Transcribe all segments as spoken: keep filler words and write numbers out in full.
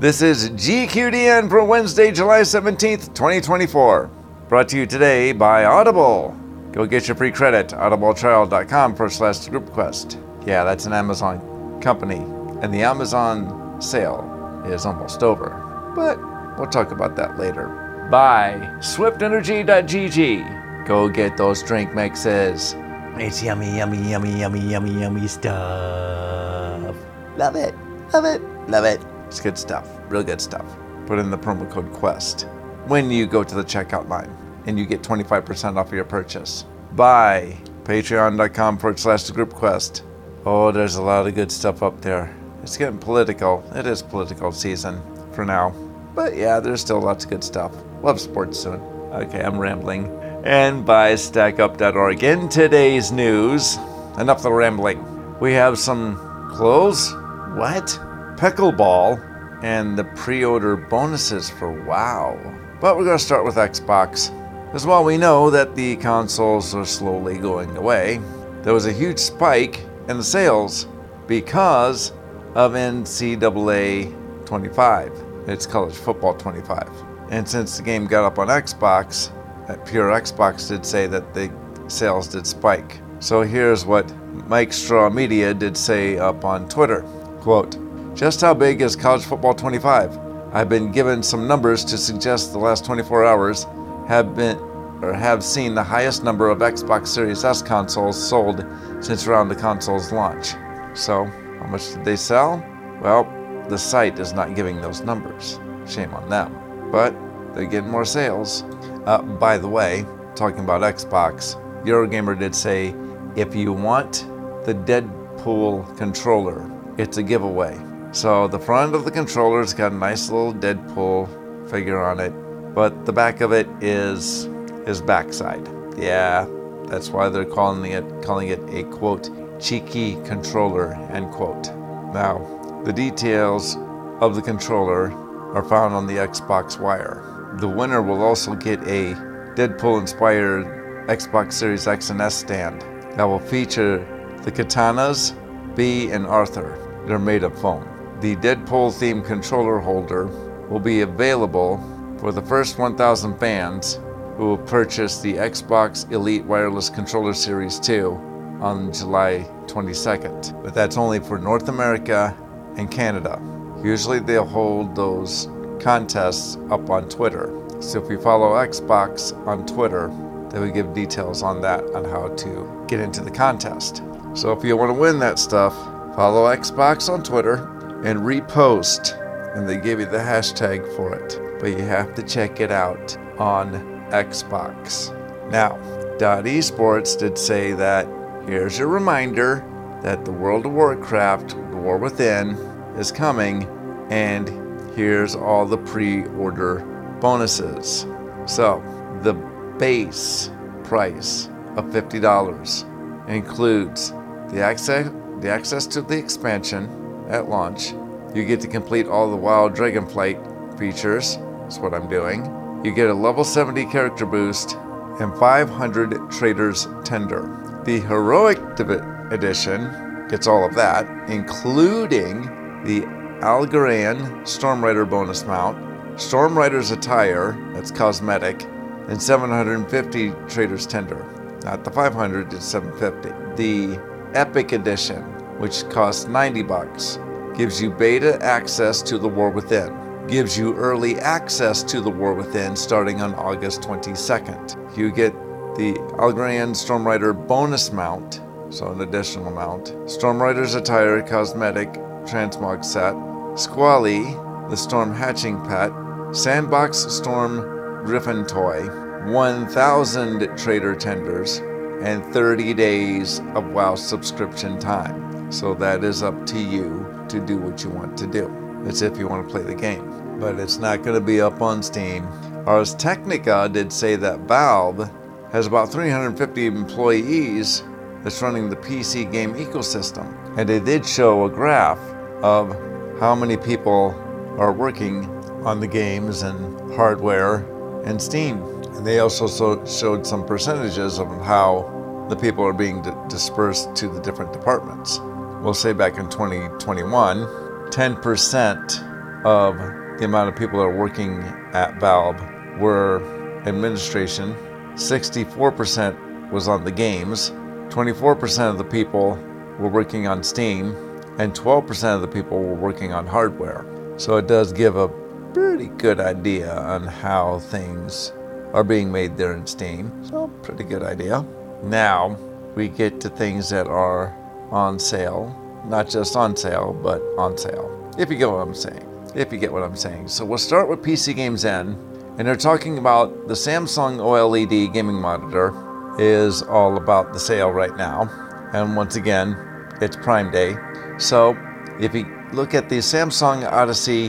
This is G Q D N for Wednesday, July seventeenth, twenty twenty-four. Brought to you today by Audible. Go get your free credit, audibletrial.com forward slash group quest. Yeah, that's an Amazon company, and the Amazon sale is almost over. But we'll talk about that later. By swift energy dot g g. Go get those drink mixes. It's yummy, yummy, yummy, yummy, yummy, yummy stuff. Love it, love it, love it. It's good stuff, real good stuff. Put in the promo code QUEST when you go to the checkout line, and you get twenty-five percent off of your purchase. Buy patreon.com forward slash the group quest. Oh, there's a lot of good stuff up there. It's getting political. It is political season for now. But yeah, there's still lots of good stuff. Love sports soon. Okay, I'm rambling. And buy stack up dot org. In today's news, enough of the rambling. We have some clothes. What? Pickleball and the pre-order bonuses for WoW. But we're going to start with Xbox. As well, we know that the consoles are slowly going away. There was a huge spike in the sales because of N C double A twenty-five. It's college football twenty-five. And since the game got up on Xbox, Pure Xbox did say that the sales did spike. So here's what Mike Straw Media did say up on Twitter. Quote, "Just how big is college football twenty-five? I've been given some numbers to suggest the last twenty-four hours have been or have seen the highest number of Xbox Series S consoles sold since around the console's launch." So, how much did they sell? Well, the site is not giving those numbers. Shame on them. But they're getting more sales. Uh, by the way, talking about Xbox, Eurogamer did say, if you want the Deadpool controller, it's a giveaway. So the front of the controller's got a nice little Deadpool figure on it, but the back of it is his backside. Yeah, that's why they're calling it calling it a quote cheeky controller, end quote. Now, the details of the controller are found on the Xbox Wire. The winner will also get a Deadpool-inspired Xbox Series X and S stand that will feature the katanas, Bee and Arthur. They're made of foam. The Deadpool-themed controller holder will be available for the first one thousand fans who will purchase the Xbox Elite Wireless Controller Series two on July twenty-second. But that's only for North America and Canada. Usually they'll hold those contests up on Twitter. So if you follow Xbox on Twitter, they will give details on that, on how to get into the contest. So if you want to win that stuff, follow Xbox on Twitter and repost, and they give you the hashtag for it. But you have to check it out on Xbox. Now, Dot Esports did say that here's your reminder that the World of Warcraft, The War Within, is coming, and here's all the pre-order bonuses. So, the base price of fifty dollars includes the access the access to the expansion at launch. You get to complete all the WoW Dragonflight features. That's what I'm doing. You get a level seventy character boost and five hundred Traders Tender. The Heroic Edition gets all of that, including the Algarian Stormrider bonus mount, Stormrider's attire, that's cosmetic, and seven hundred fifty Traders Tender. Not the five hundred, it's seven hundred fifty. The Epic Edition, which costs ninety bucks, gives you beta access to The War Within. Gives you early access to The War Within starting on August twenty-second. You get the Algarian Stormrider bonus mount, so an additional mount, Stormrider's attire, cosmetic, transmog set, Squally, the Storm hatching pet, Sandbox Storm Griffin toy, one thousand Trader Tenders, and thirty days of WoW subscription time. So that is up to you to do what you want to do. It's if you want to play the game. But it's not going to be up on Steam. Ars Technica did say that Valve has about three hundred fifty employees that's running the P C game ecosystem. And they did show a graph of how many people are working on the games and hardware and Steam. And they also so showed some percentages of how the people are being di- dispersed to the different departments. We'll say back in twenty twenty-one, ten percent of the amount of people that are working at Valve were administration, sixty-four percent was on the games, twenty-four percent of the people were working on Steam, and twelve percent of the people were working on hardware. So it does give a pretty good idea on how things are being made there in Steam. So pretty good idea. Now we get to things that are on sale. Not just on sale, but on sale. If you get what I'm saying. If you get what I'm saying. So we'll start with P C Games N. And they're talking about the Samsung OLED gaming monitor is all about the sale right now. And once again, it's Prime Day. So if you look at the Samsung Odyssey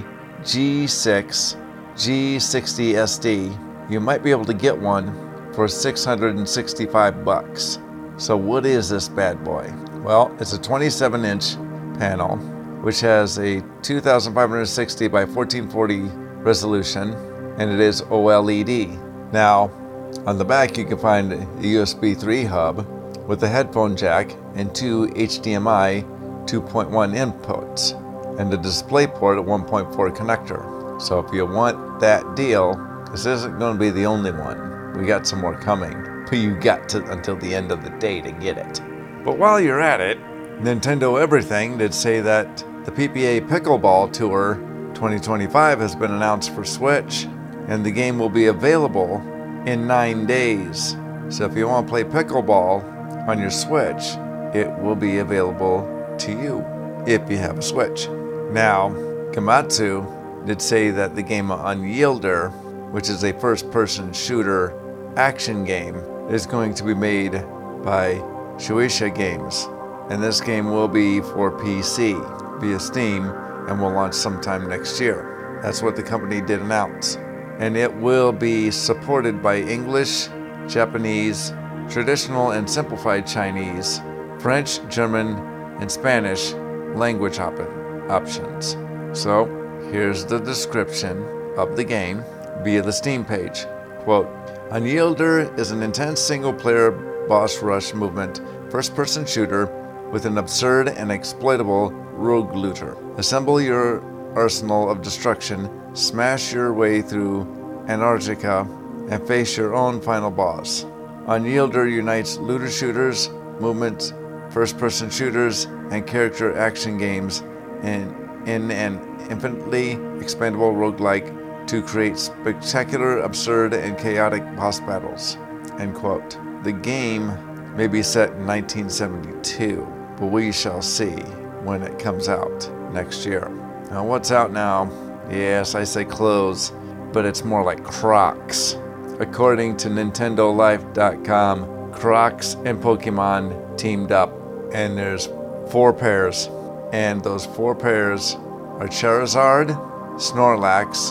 G six G sixty S D, you might be able to get one for six hundred sixty-five bucks. So what is this bad boy? Well, it's a twenty-seven inch panel, which has a two thousand five hundred sixty by fourteen forty resolution, and it is OLED. Now, on the back you can find a U S B three hub with a headphone jack and two H D M I two point one inputs, and the DisplayPort at one point four connector. So if you want that deal, this isn't going to be the only one. We got some more coming, but you got to until the end of the day to get it. But while you're at it, Nintendo Everything did say that the P P A Pickleball Tour twenty twenty-five has been announced for Switch, and the game will be available in nine days. So if you want to play pickleball on your Switch, it will be available to you if you have a Switch. Now, Komatsu did say that the game Unyielder, which is a first-person shooter action game, is going to be made by Shueisha Games. And this game will be for P C via Steam and will launch sometime next year. That's what the company did announce. And it will be supported by English, Japanese, traditional and simplified Chinese, French, German, and Spanish language op- options. So here's the description of the game via the Steam page. Quote, Unyielder is an intense single-player boss rush movement first-person shooter with an absurd and exploitable rogue looter. Assemble your arsenal of destruction, smash your way through Antarctica, and face your own final boss. Unyielder unites looter shooters, movement, first-person shooters, and character action games in, in an infinitely expandable roguelike to create spectacular, absurd, and chaotic boss battles. End quote. The game may be set in nineteen seventy-two, but we shall see when it comes out next year. Now what's out now? Yes, I say clothes, but it's more like Crocs. According to Nintendo Life dot com, Crocs and Pokemon teamed up, and there's four pairs, and those four pairs are Charizard, Snorlax,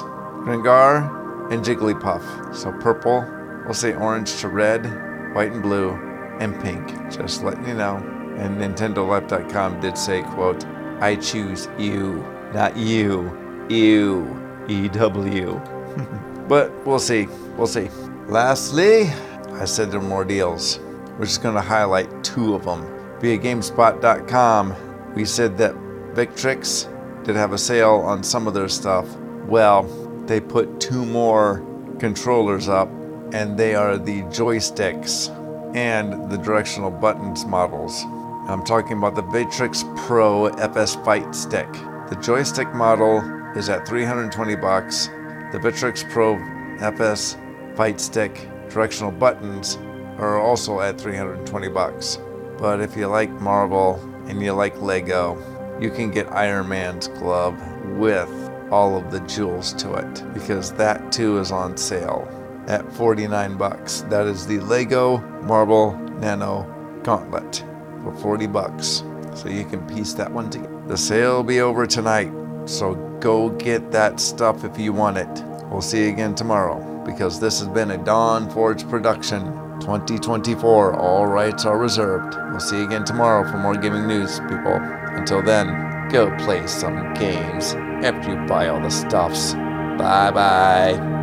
Gengar, and Jigglypuff. So purple, we'll say orange to red, white and blue, and pink. Just letting you know. And Nintendo Life dot com did say, quote, I choose you, not you, ew, E W. But we'll see, we'll see. Lastly, I said there are more deals. We're just going to highlight two of them. Via GameSpot dot com, we said that Victrix did have a sale on some of their stuff. Well, they put two more controllers up, and they are the joysticks and the directional buttons models. I'm talking about the Victrix Pro F S Fight Stick. The joystick model is at three hundred twenty bucks. The Victrix Pro F S Fight Stick directional buttons are also at three hundred twenty bucks. But if you like Marvel and you like Lego, you can get Iron Man's glove with all of the jewels to it, because that too is on sale at forty-nine bucks. That is the Lego Marvel Nano Gauntlet for forty bucks. So you can piece that one together. The sale will be over tonight, so go get that stuff if you want it. We'll see you again tomorrow, because this has been a Dawn Forge production twenty twenty-four. All rights are reserved. We'll see you again tomorrow for more gaming news, people. Until then, go play some games after you buy all the stuffs. Bye bye.